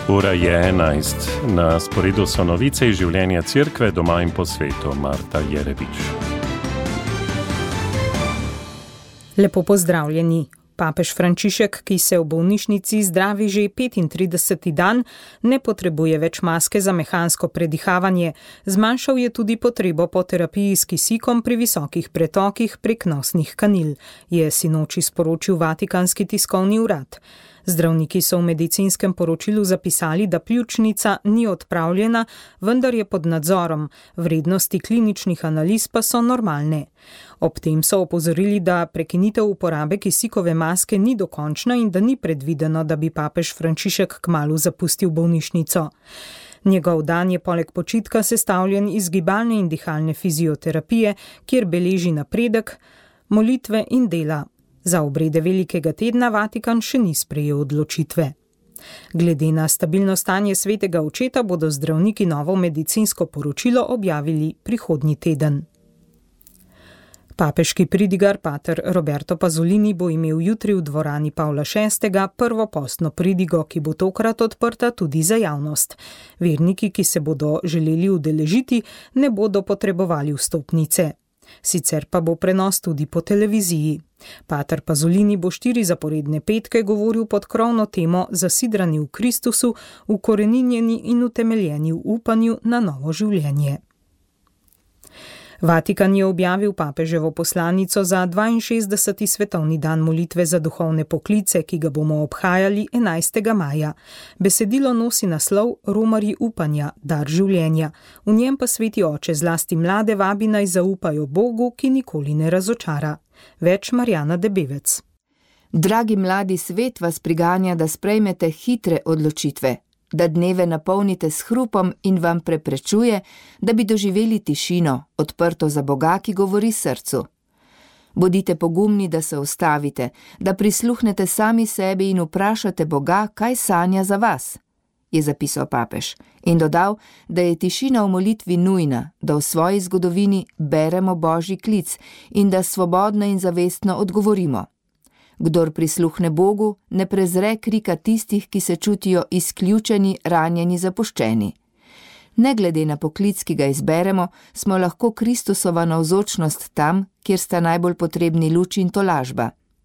Ura je 11. Na sporedu so novice iz življenja cerkve doma in po svetu. Marta Jerebič. Lepo pozdravljeni. Papež Frančišek, ki se v bolnišnici zdravi že 35. dan, ne potrebuje več maske za mehansko predihavanje. Zmanjšal je tudi potrebo po terapiji s kisikom pri visokih pretokih prek nosnih kanil, je sinoči sporočil Vatikanski tiskovni urad. Zdravniki so v medicinskem poročilu zapisali, da pljučnica ni odpravljena, vendar je pod nadzorom, vrednosti kliničnih analiz pa so normalne. Ob tem so opozorili, da prekinitev uporabe kisikove maske ni dokončna in da ni predvideno, da bi papež Frančišek kmalu zapustil bolnišnico. Njegov dan je poleg počitka sestavljen iz gibalne in dihalne fizioterapije, kjer beleži napredek, molitve in dela. Za obrede velikega tedna Vatikan še ni sprejel odločitve. Glede na stabilno stanje svetega očeta bodo zdravniki novo medicinsko poročilo objavili prihodnji teden. Papeški pridigar pater Roberto Pasolini bo imel jutri v dvorani Pavla VI. Prvo postno pridigo, ki bo tokrat odprta tudi za javnost. Verniki, ki se bodo želeli udeležiti, ne bodo potrebovali vstopnice. Sicer pa bo prenos tudi po televiziji. Pater Pasolini bo 4 zaporedne petke govoril pod krovno temo Zasidrani v Kristusu, ukoreninjeni in utemeljeni v upanju na novo življenje. Vatikan je objavil papeževo poslanico za 62. svetovni dan molitve za duhovne poklice, ki ga bomo obhajali 11. maja. Besedilo nosi naslov Romarji upanja, dar življenja. V njem pa sveti oče zlasti mlade vabi naj zaupajo Bogu, ki nikoli ne razočara. Več Marjana Debevec. Dragi mladi, svet vas priganja, da sprejmete hitre odločitve, da dneve napolnite s hrupom in vam preprečuje, da bi doživeli tišino, odprto za Boga, ki govori srcu. Bodite pogumni, da se ustavite, da prisluhnete sami sebi in vprašate Boga, kaj sanja za vas, je zapisal papež in dodal, da je tišina v molitvi nujna, da v svoji zgodovini beremo Božji klic in da svobodno in zavestno odgovorimo. Kdor prisluhne Bogu, ne prezre krika tistih, ki se čutijo izključeni, ranjeni, zapuščeni. Ne glede na poklic, ki ga izberemo, smo lahko Kristusova navzočnost tam, kjer sta najbolj potrebni luč in tolažba.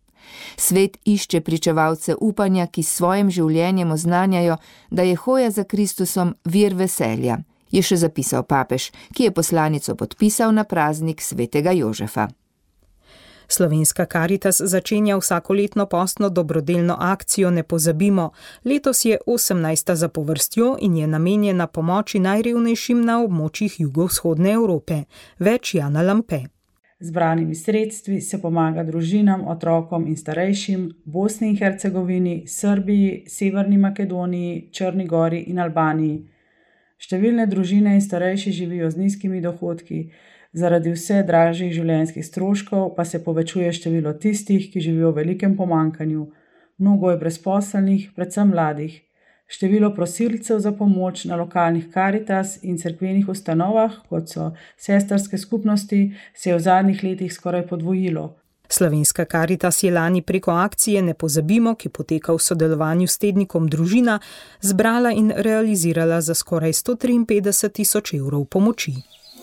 Svet išče pričevalce upanja, ki s svojim življenjem oznanjajo, da je hoja za Kristusom vir veselja, je še zapisal papež, ki je poslanico podpisal na praznik svetega Jožefa. Slovenska Karitas začenja vsakoletno postno dobrodelno akcijo Ne pozabimo. Letos je 18. zapovrstjo in je namenjena pomoči najrevnejšim na območjih jugovzhodne Evrope. Več Jana Lampe. Zbranimi sredstvi se pomaga družinam, otrokom in starejšim v Bosni in Hercegovini, Srbiji, Severni Makedoniji, Črni Gori in Albaniji. Številne družine in starejši živijo z nizkimi dohodki, zaradi vse dražjih življenjskih stroškov pa se povečuje število tistih, ki živijo v velikem pomanjkanju. Mnogo je brezposelnih, predvsem mladih. Število prosilcev za pomoč na lokalnih Karitas in cerkvenih ustanovah, kot so sestrske skupnosti, se je v zadnjih letih skoraj podvojilo. Slovenska Karitas je lani preko akcije Ne pozabimo, ki poteka v sodelovanju s tednikom Družina, zbrala in realizirala za skoraj 153.000 evrov pomoči.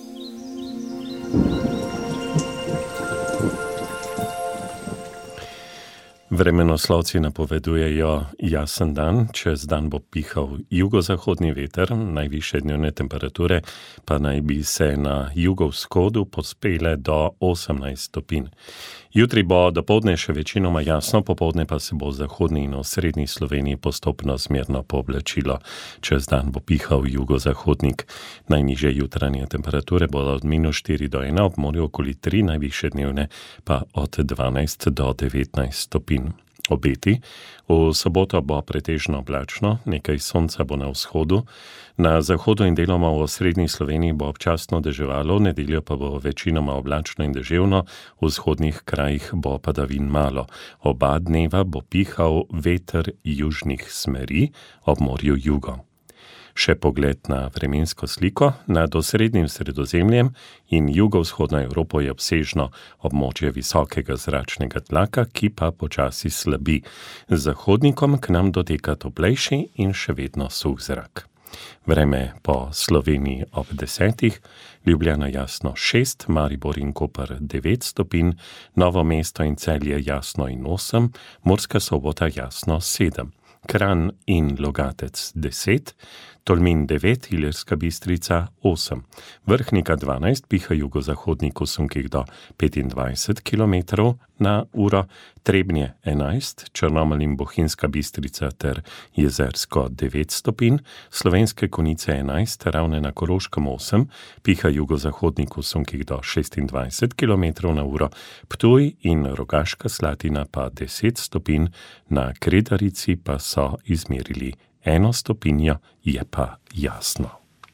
Vremenoslovci napovedujejo jasen dan, čez dan bo pihal jugozahodni veter, najvišje dnevne temperature pa naj bi se na jugovzhodu povzpele do 18 stopinj. Jutri bo dopoldne še večinoma jasno, popoldne pa se bo v zahodni in osrednji Sloveniji postopno zmerno pooblačilo. Čez dan bo pihal jugozahodnik. Najnižje jutranje temperature bodo od -4 do 1, ob morju okoli 3, najvišje dnevne pa od 12 do 19 stopinj. Obeti. V soboto bo pretežno oblačno, nekaj sonca bo na vzhodu, na zahodu in deloma v osrednji Sloveniji bo občasno deževalo, v nedeljo pa bo večinoma oblačno in deževno, v vzhodnih krajih bo padavin malo. Oba dneva bo pihal veter južnih smeri, ob morju jugo. Še pogled na vremensko sliko. Nad osrednjim Sredozemljem in jugovzhodno Evropo je obsežno območje visokega zračnega tlaka, ki pa počasi slabi. Z zahodnikom k nam doteka toplejši in še vedno suh zrak. Vreme po Sloveniji ob 10, Ljubljana jasno 6, Maribor in Koper 9 stopinj, Novo mesto in Celje jasno in 8, Murska Sobota jasno 7, Kranj in Logatec 10, Tolmin 9, Ilirska Bistrica 8, Vrhnika 12, piha jugozahodnik v sunkih do 25 km/h, Trebnje 11, Črnomelj in Bohinjska Bistrica ter Jezersko 9 stopinj, Slovenske Konjice 11, Ravne na Koroškem 8, piha jugozahodnik v sunkih do 26 km/h, Ptuj in Rogaška Slatina pa 10 stopinj, na Kredarici pa so izmerili 1 stopinjo, je pa jasno.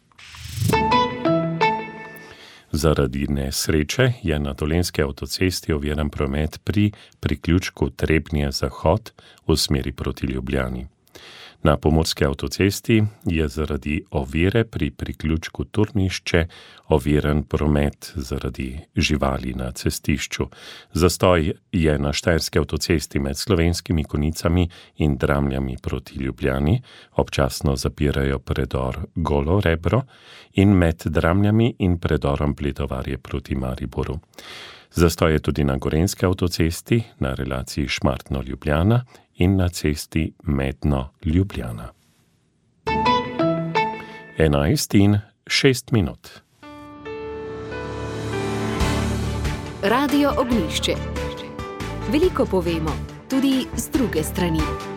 Zaradi nesreče je na Dolenjski avtocesti oviran promet pri priključku Trebnje-Zahod v smeri proti Ljubljani. Na Pomurski avtocesti je zaradi ovire pri priključku Turnišče oviran promet zaradi živali na cestišču. Zastoj je na Štajerski avtocesti med Slovenskimi Konjicami in Dramljami proti Ljubljani, občasno zapirajo predor Golo Rebro in med Dramljami in predorom Pletovarje proti Mariboru. Zastoj je tudi na Gorenjski avtocesti, na relaciji Šmartno-Ljubljana in na cesti Medno-Ljubljana. 11:06. Radio Ognjišče. Veliko povemo, tudi z druge strani.